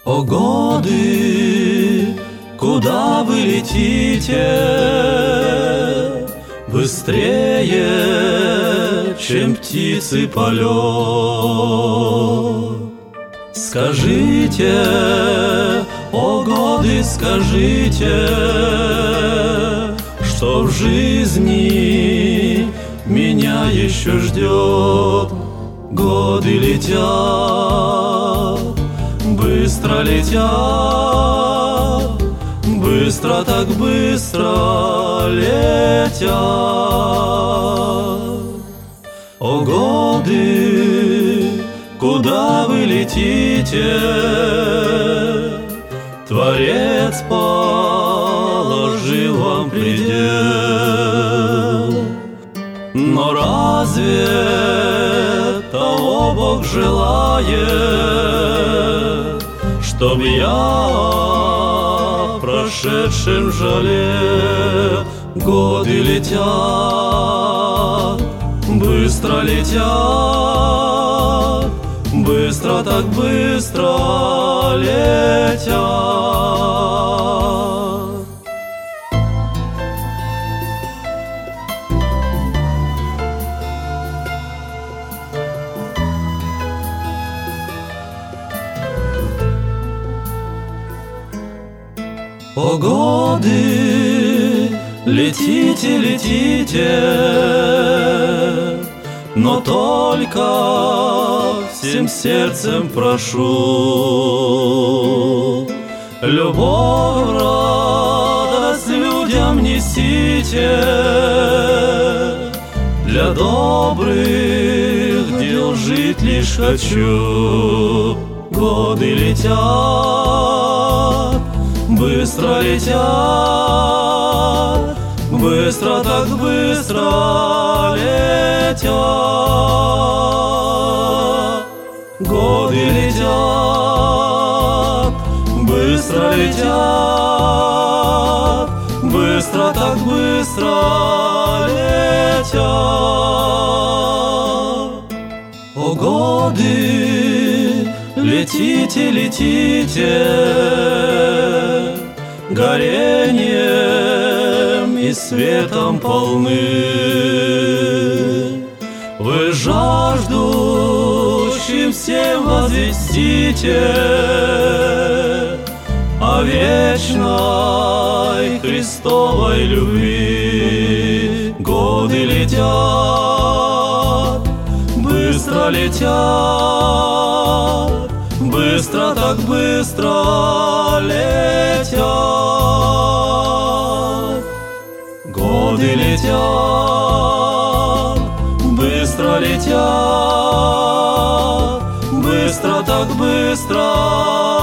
О годы, куда вы летите? Быстрее, чем птицы полет. Скажите, о годы, скажите, что в жизни меня еще ждет. Годы летят, быстро летят, быстро так быстро летят. О годы, куда вы летите? Творец положил вам предел. Но разве того Бог желает, чтоб я о прошедшем жалел? Годы летят, быстро летят, быстро так быстро летят. О годы, летите, летите, но только всем сердцем прошу, любовь, радость людям несите, для добрых дел жить лишь хочу. Годы летят, быстро летят, быстро так быстро летят. Годы летят, быстро летят, быстро так быстро летят. О годы, летите, летите, горением и светом полны. Вы жаждущим всем возвестите о вечной Христовой любви. Годы летят, быстро летят, быстро так быстро летят. Годы летят, быстро летят, быстро так быстро